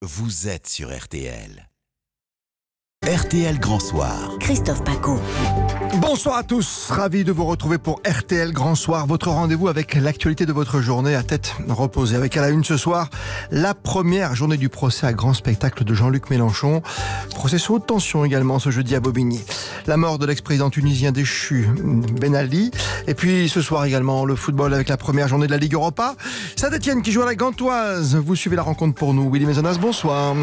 vous êtes sur RTL. RTL Grand Soir. Christophe Paco. Bonsoir à tous, ravi de vous retrouver pour RTL Grand Soir, votre rendez-vous avec l'actualité de votre journée à tête reposée. Avec à la une ce soir, la première journée du procès à grand spectacle de Jean-Luc Mélenchon. Procès sous haute tension également ce jeudi à Bobigny. La mort de l'ex-président tunisien déchu Ben Ali. Et puis ce soir également le football avec la première journée de la Ligue Europa. Saint-Etienne qui joue à la Gantoise. Vous suivez la rencontre pour nous. Willy Mézonas, bonsoir.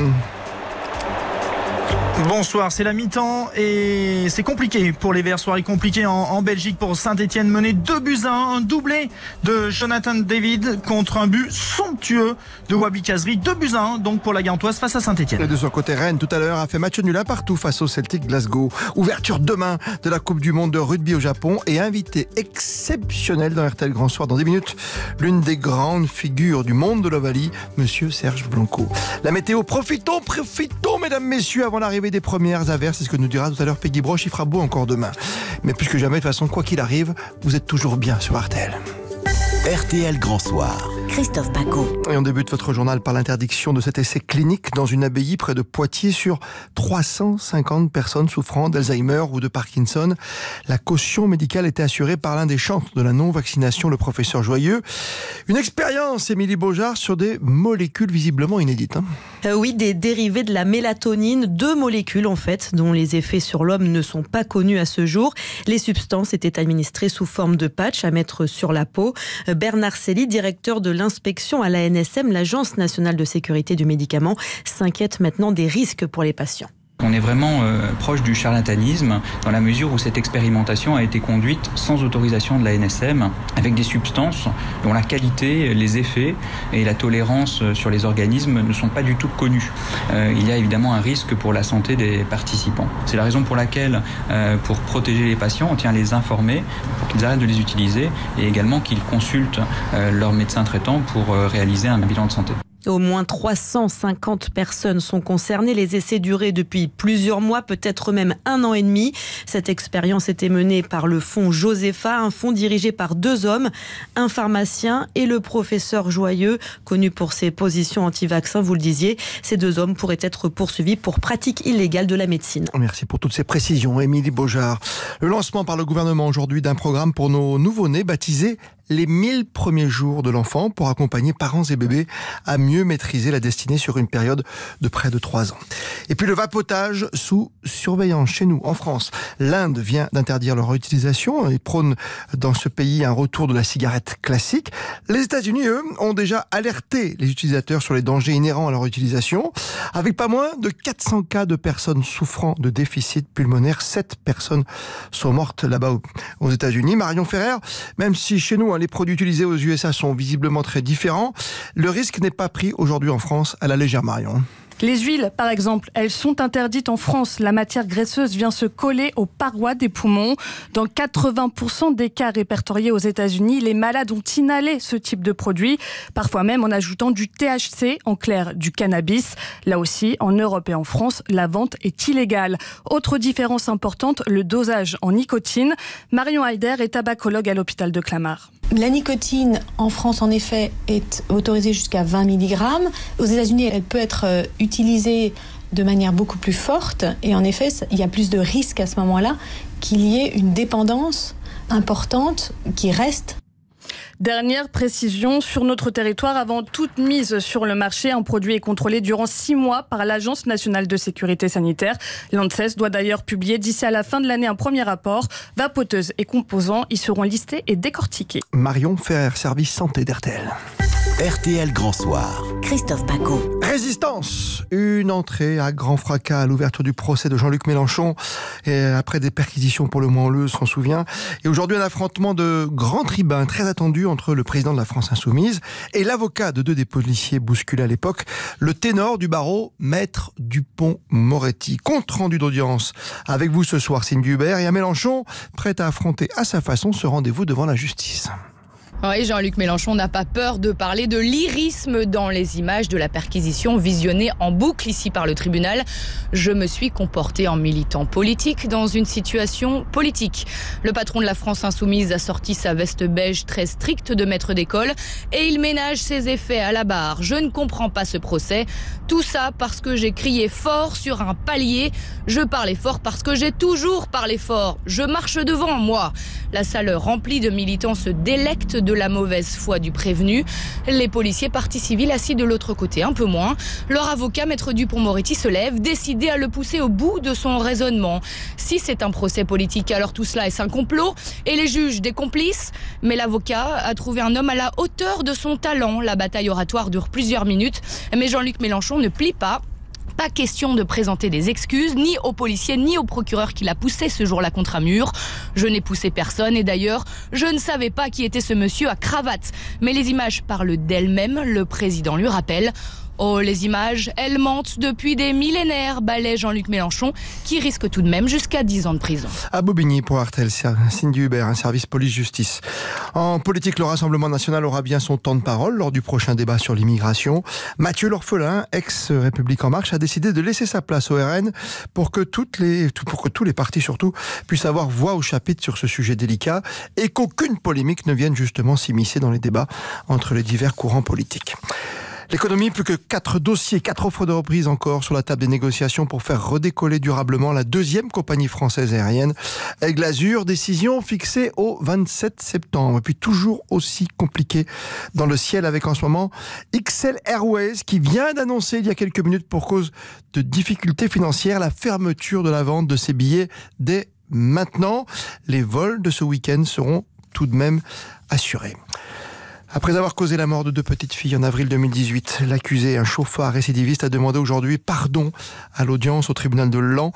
Bonsoir, c'est la mi-temps et c'est compliqué pour les Verts. Soirée compliquée en Belgique pour Saint-Etienne, mené 2-1, un doublé de Jonathan David contre un but somptueux de Wabi Kazri. 2-1 donc pour la Gantoise face à Saint-Etienne. Et de son côté, Rennes tout à l'heure a fait match nul un partout face au Celtic Glasgow. Ouverture demain de la Coupe du Monde de rugby au Japon et invité exceptionnel dans RTL Grand Soir dans 10 minutes, l'une des grandes figures du monde de l'Ovalie, Monsieur Serge Blanco. La météo, profitons mesdames, messieurs, avant l'arrivée des premières averses, c'est ce que nous dira tout à l'heure Peggy Broche. Il fera beau encore demain. Mais plus que jamais, de toute façon, quoi qu'il arrive, vous êtes toujours bien sur RTL. RTL Grand Soir. Christophe Paco. Et on débute votre journal par l'interdiction de cet essai clinique dans une abbaye près de Poitiers sur 350 personnes souffrant d'Alzheimer ou de Parkinson. La caution médicale était assurée par l'un des chantres de la non-vaccination, le professeur Joyeux. Une expérience, Émilie Beaujard, sur des molécules visiblement inédites. Oui, des dérivés de la mélatonine, 2 molécules en fait, dont les effets sur l'homme ne sont pas connus à ce jour. Les substances étaient administrées sous forme de patch à mettre sur la peau. Bernard Célie, directeur de l'inspection à l'ANSM, l'Agence nationale de sécurité du médicament, s'inquiète maintenant des risques pour les patients. On est vraiment proche du charlatanisme dans la mesure où cette expérimentation a été conduite sans autorisation de la l'ANSM avec des substances dont la qualité, les effets et la tolérance sur les organismes ne sont pas du tout connus. Il y a évidemment un risque pour la santé des participants. C'est la raison pour laquelle, pour protéger les patients, on tient à les informer pour qu'ils arrêtent de les utiliser et également qu'ils consultent leur médecin traitant pour réaliser un bilan de santé. Au moins 350 personnes sont concernées. Les essais duraient depuis plusieurs mois, peut-être même 1 an et demi. Cette expérience était menée par le fonds Josepha, un fonds dirigé par 2 hommes, un pharmacien et le professeur Joyeux, connu pour ses positions anti-vaccins, vous le disiez. Ces 2 hommes pourraient être poursuivis pour pratique illégale de la médecine. Merci pour toutes ces précisions, Émilie Beaujard. Le lancement par le gouvernement aujourd'hui d'un programme pour nos nouveau-nés baptisé les 1000 premiers jours de l'enfant pour accompagner parents et bébés à mieux maîtriser la destinée sur une période de près de 3 ans. Et puis le vapotage sous surveillance chez nous, en France. L'Inde vient d'interdire leur utilisation et prône dans ce pays un retour de la cigarette classique. Les États-Unis, eux, ont déjà alerté les utilisateurs sur les dangers inhérents à leur utilisation. Avec pas moins de 400 cas de personnes souffrant de déficit pulmonaire, 7 personnes sont mortes là-bas aux États-Unis. Marion Ferrer, même si chez nous, les produits utilisés aux USA sont visiblement très différents, le risque n'est pas pris aujourd'hui en France à la légère, Marion. Les huiles, par exemple, elles sont interdites en France. La matière graisseuse vient se coller aux parois des poumons. Dans 80% des cas répertoriés aux États-Unis, les malades ont inhalé ce type de produit, parfois même en ajoutant du THC, en clair du cannabis. Là aussi, en Europe et en France, la vente est illégale. Autre différence importante, le dosage en nicotine. Marion Heider est tabacologue à l'hôpital de Clamart. La nicotine, en France, en effet, est autorisée jusqu'à 20 mg. Aux États-Unis, elle peut être utilisée de manière beaucoup plus forte. Et en effet, il y a plus de risques à ce moment-là qu'il y ait une dépendance importante qui reste. Dernière précision, sur notre territoire, avant toute mise sur le marché, un produit est contrôlé durant 6 mois par l'Agence nationale de sécurité sanitaire. L'ANSES doit d'ailleurs publier d'ici à la fin de l'année un premier rapport. Vapoteuses et composants y seront listés et décortiqués. Marion Ferrer, service santé d'RTL. RTL Grand Soir. Christophe Paco. Résistance, une entrée à grand fracas à l'ouverture du procès de Jean-Luc Mélenchon, et après des perquisitions pour le moins houleuses, on s'en souvient. Et aujourd'hui, un affrontement de grands tribuns très attendu entre le président de la France Insoumise et l'avocat de 2 des policiers bousculés à l'époque, le ténor du barreau, Maître Dupond-Moretti. Compte rendu d'audience avec vous ce soir, Cindy Hubert, et à Mélenchon, prêt à affronter à sa façon ce rendez-vous devant la justice. Oui, Jean-Luc Mélenchon n'a pas peur de parler de lyrisme dans les images de la perquisition visionnées en boucle ici par le tribunal. Je me suis comporté en militant politique dans une situation politique. Le patron de la France Insoumise a sorti sa veste beige très stricte de maître d'école et il ménage ses effets à la barre. Je ne comprends pas ce procès. Tout ça parce que j'ai crié fort sur un palier. Je parlais fort parce que j'ai toujours parlé fort. Je marche devant, moi. La salle remplie de militants se délecte de la mauvaise foi du prévenu. Les policiers partie civile assis de l'autre côté, un peu moins. Leur avocat, maître Dupond-Moretti, se lève, décidé à le pousser au bout de son raisonnement. Si c'est un procès politique, alors tout cela est un complot et les juges des complices. Mais l'avocat a trouvé un homme à la hauteur de son talent. La bataille oratoire dure plusieurs minutes, mais Jean-Luc Mélenchon ne plie pas. Pas question de présenter des excuses, ni aux policiers, ni au procureur qui l'a poussé ce jour-là contre un mur. Je n'ai poussé personne et d'ailleurs, je ne savais pas qui était ce monsieur à cravate. Mais les images parlent d'elles-mêmes, le président lui rappelle. Oh, les images, elles mentent depuis des millénaires, balaie Jean-Luc Mélenchon, qui risque tout de même jusqu'à 10 ans de prison. À Bobigny pour RTL, Cindy Hubert, un service police-justice. En politique, le Rassemblement national aura bien son temps de parole lors du prochain débat sur l'immigration. Mathieu L'Orphelin, ex-République En Marche, a décidé de laisser sa place au RN pour que tous les partis surtout puissent avoir voix au chapitre sur ce sujet délicat et qu'aucune polémique ne vienne justement s'immiscer dans les débats entre les divers courants politiques. L'économie, plus que 4 dossiers, 4 offres de reprise encore sur la table des négociations pour faire redécoller durablement la deuxième compagnie française aérienne. Aigle Azur, décision fixée au 27 septembre. Et puis toujours aussi compliqué dans le ciel avec en ce moment XL Airways qui vient d'annoncer il y a quelques minutes pour cause de difficultés financières la fermeture de la vente de ses billets dès maintenant. Les vols de ce week-end seront tout de même assurés. Après avoir causé la mort de 2 petites filles en avril 2018, l'accusé, un chauffard récidiviste, a demandé aujourd'hui pardon à l'audience au tribunal de Laon.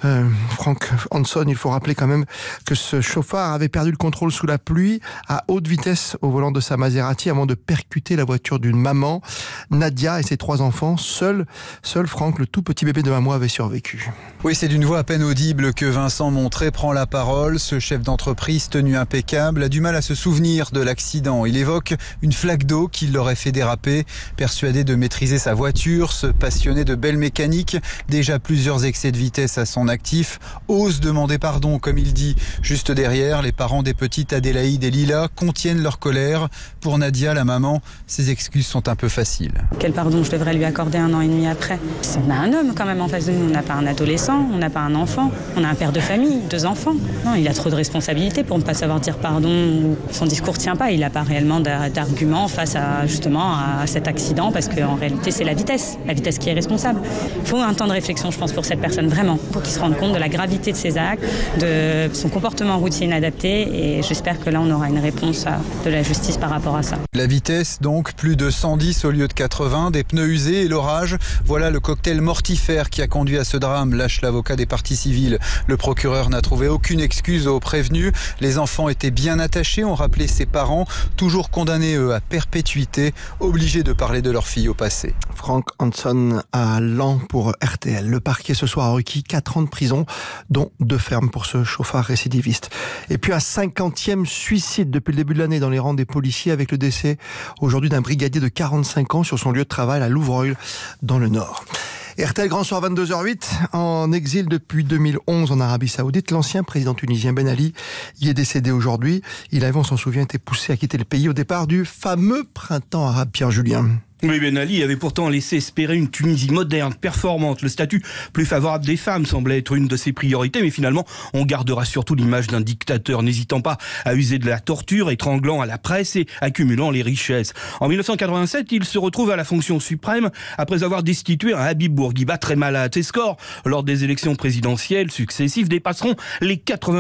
Frank Hanson, il faut rappeler quand même que ce chauffard avait perdu le contrôle sous la pluie à haute vitesse au volant de sa Maserati avant de percuter la voiture d'une maman. Nadia et ses 3 enfants, seul Frank, le tout petit bébé de 1 mois, avait survécu. Oui, c'est d'une voix à peine audible que Vincent Montré prend la parole. Ce chef d'entreprise tenu impeccable a du mal à se souvenir de l'accident. Il évoque une flaque d'eau qui l'aurait fait déraper. Persuadé de maîtriser sa voiture, ce passionné de belle mécanique, déjà plusieurs excès de vitesse à son actif, ose demander pardon, comme il dit. Juste derrière, les parents des petites Adélaïde et Lila contiennent leur colère. Pour Nadia, la maman, ses excuses sont un peu faciles. Quel pardon je devrais lui accorder 1 an et demi après? On a un homme quand même en face de nous, on n'a pas un adolescent, on n'a pas un enfant, on a un père de famille, 2 enfants. Non, il a trop de responsabilités pour ne pas savoir dire pardon. Son discours tient pas, il n'a pas réellement d'arguments face à justement à cet accident parce qu'en réalité c'est la vitesse qui est responsable. Il faut un temps de réflexion, je pense, pour cette personne, vraiment, pour qu'il se rende compte de la gravité de ses actes, de son comportement routier inadapté, et j'espère que là on aura une réponse de la justice par rapport à ça. La vitesse donc, plus de 110 au lieu de 80, des pneus usés et l'orage, voilà le cocktail mortifère qui a conduit à ce drame, lâche l'avocat des parties civiles. Le procureur n'a trouvé aucune excuse aux prévenus. Les enfants étaient bien attachés, ont rappelé ses parents, toujours condamnés eux à perpétuité, obligés de parler de leur fille au passé. Frank Hanson à Laon pour RTL. Le parquet ce soir a requis 4 ans de prison, dont 2 fermes pour ce chauffard récidiviste. Et puis un 50e suicide depuis le début de l'année dans les rangs des policiers, avec le décès aujourd'hui d'un brigadier de 45 ans sur son lieu de travail à Louvreuil dans le Nord. RTL Grand Soir 22h08, en exil depuis 2011 en Arabie Saoudite, l'ancien président tunisien Ben Ali y est décédé aujourd'hui. Il avait, on s'en souvient, été poussé à quitter le pays au départ du fameux printemps arabe. Pierre Julien. Oui, Ben Ali avait pourtant laissé espérer une Tunisie moderne, performante. Le statut plus favorable des femmes semblait être une de ses priorités, mais finalement, on gardera surtout l'image d'un dictateur n'hésitant pas à user de la torture, étranglant à la presse et accumulant les richesses. En 1987, il se retrouve à la fonction suprême après avoir destitué un Habib Bourguiba très malade. Ses scores lors des élections présidentielles successives dépasseront les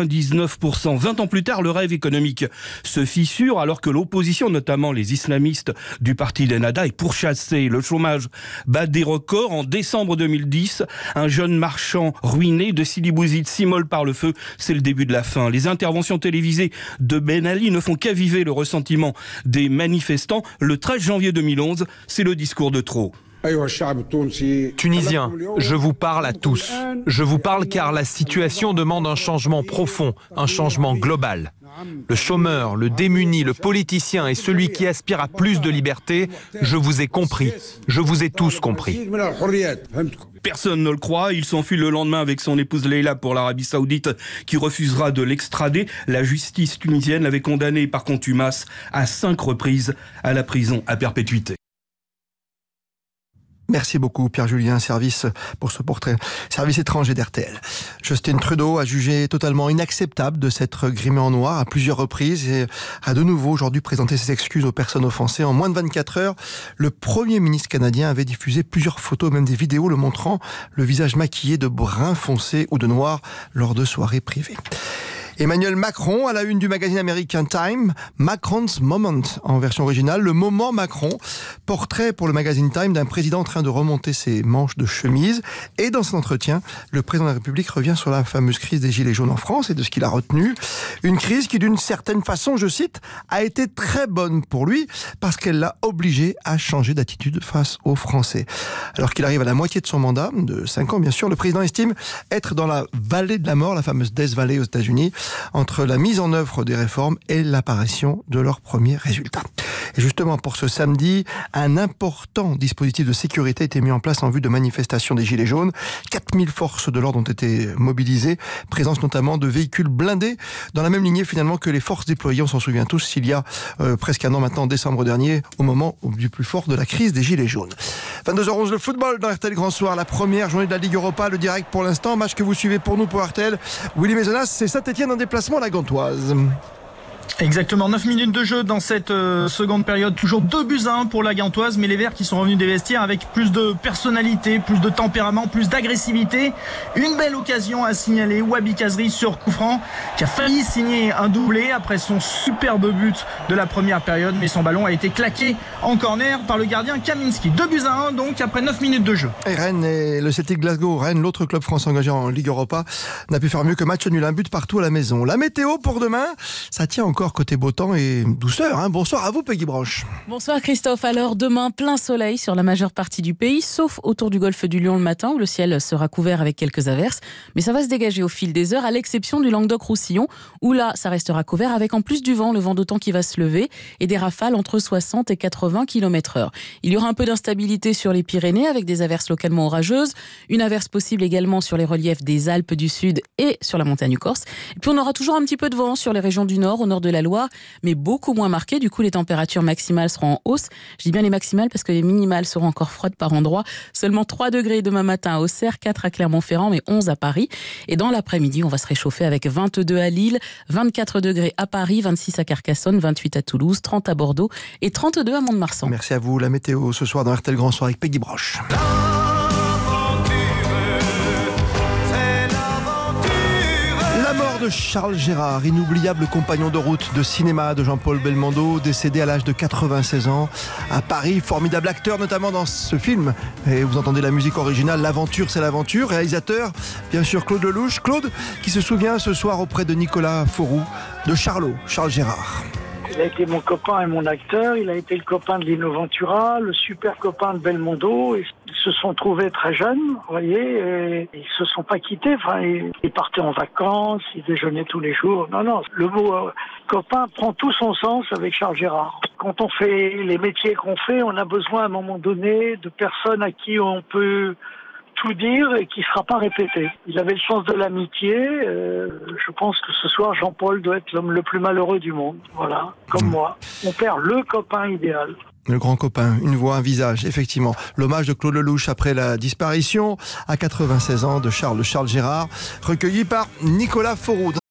99%. 20 ans plus tard, le rêve économique se fissure alors que l'opposition, notamment les islamistes du parti d'Ennahda, est pourchassé. Le chômage bat des records. En décembre 2010, un jeune marchand ruiné de Sidi Bouzid s'immole par le feu. C'est le début de la fin. Les interventions télévisées de Ben Ali ne font qu'aviver le ressentiment des manifestants. Le 13 janvier 2011, c'est le discours de trop. Tunisiens, je vous parle à tous. Je vous parle car la situation demande un changement profond, un changement global. Le chômeur, le démuni, le politicien et celui qui aspire à plus de liberté, je vous ai compris. Je vous ai tous compris. Personne ne le croit. Il s'enfuit le lendemain avec son épouse Leila pour l'Arabie Saoudite qui refusera de l'extrader. La justice tunisienne l'avait condamné par contumace à 5 reprises à la prison à perpétuité. Merci beaucoup Pierre-Julien Service pour ce portrait. Service étranger d'RTL. Justin Trudeau a jugé totalement inacceptable de s'être grimé en noir à plusieurs reprises et a de nouveau aujourd'hui présenté ses excuses aux personnes offensées. En moins de 24 heures, le Premier ministre canadien avait diffusé plusieurs photos, même des vidéos le montrant, le visage maquillé de brun foncé ou de noir lors de soirées privées. Emmanuel Macron, à la une du magazine américain Time, Macron's Moment en version originale, le moment Macron, portrait pour le magazine Time d'un président en train de remonter ses manches de chemise. Et dans cet entretien, le président de la République revient sur la fameuse crise des Gilets jaunes en France et de ce qu'il a retenu. Une crise qui, d'une certaine façon, je cite, a été très bonne pour lui parce qu'elle l'a obligé à changer d'attitude face aux Français. Alors qu'il arrive à la moitié de son mandat, de 5 ans bien sûr, le président estime être dans la vallée de la mort, la fameuse Death Valley aux États-Unis, entre la mise en œuvre des réformes et l'apparition de leurs premiers résultats. Et justement, pour ce samedi, un important dispositif de sécurité a été mis en place en vue de manifestations des Gilets jaunes. 4000 forces de l'ordre ont été mobilisées, présence notamment de véhicules blindés, dans la même lignée finalement que les forces déployées, on s'en souvient tous, il y a presque un an maintenant, en décembre dernier, au moment du plus fort de la crise des Gilets jaunes. 22h11, le football dans RTL Grand Soir, la première journée de la Ligue Europa, le direct pour l'instant, match que vous suivez pour nous, pour RTL. Willy Maisonnas, c'est Saint-Etienne en déplacement à la Gantoise. Exactement, 9 minutes de jeu dans cette seconde période, toujours 2-1 pour la Gantoise, mais les Verts qui sont revenus des vestiaires avec plus de personnalité, plus de tempérament, plus d'agressivité. Une belle occasion à signaler, Wabi Kazri sur coup franc, qui a failli signer un doublé après son superbe but de la première période, mais son ballon a été claqué en corner par le gardien Kaminski. 2-1 donc après 9 minutes de jeu. Et Rennes et le Celtic Glasgow, Rennes, l'autre club français engagé en Ligue Europa, n'a pu faire mieux que match nul, un but partout à la maison. La météo pour demain, ça tient encore côté beau temps et douceur. Bonsoir à vous, Peggy Branche. Bonsoir Christophe. Alors demain, plein soleil sur la majeure partie du pays, sauf autour du golfe du Lion le matin où le ciel sera couvert avec quelques averses. Mais ça va se dégager au fil des heures, à l'exception du Languedoc-Roussillon, où là, ça restera couvert avec en plus du vent, le vent d'automne qui va se lever et des rafales entre 60 et 80 km/h. Il y aura un peu d'instabilité sur les Pyrénées avec des averses localement orageuses, une averse possible également sur les reliefs des Alpes du Sud et sur la montagne corse. Et puis on aura toujours un petit peu de vent sur les régions du Nord, au nord de la Loire, mais beaucoup moins marqué. Du coup, les températures maximales seront en hausse. Je dis bien les maximales parce que les minimales seront encore froides par endroits. Seulement 3 degrés demain matin à Auxerre, 4 à Clermont-Ferrand, mais 11 à Paris. Et dans l'après-midi, on va se réchauffer avec 22 à Lille, 24 degrés à Paris, 26 à Carcassonne, 28 à Toulouse, 30 à Bordeaux et 32 à Mont-de-Marsan. Merci à vous. La météo ce soir dans RTL Grand Soir avec Peggy Broche. De Charles Gérard, inoubliable compagnon de route de cinéma de Jean-Paul Belmondo, décédé à l'âge de 96 ans à Paris, formidable acteur notamment dans ce film, et vous entendez la musique originale, L'aventure c'est l'aventure, réalisateur bien sûr Claude Lelouch, Claude qui se souvient ce soir auprès de Nicolas Fauroux de Charlot, Charles Gérard. Il a été mon copain et mon acteur, il a été le copain de Lino Ventura, le super copain de Belmondo. Ils se sont trouvés très jeunes, vous voyez, et ils se sont pas quittés. Enfin, ils partaient en vacances, ils déjeunaient tous les jours. Non, le mot copain prend tout son sens avec Charles Gérard. Quand on fait les métiers qu'on fait, on a besoin à un moment donné de personnes à qui on peut tout dire et qui ne sera pas répété. Il avait le sens de l'amitié. Je pense que ce soir, Jean-Paul doit être l'homme le plus malheureux du monde. Voilà, comme moi. On perd le copain idéal. Le grand copain, une voix, un visage, effectivement. L'hommage de Claude Lelouch après la disparition à 96 ans de Charles Gérard, recueilli par Nicolas Fauroux.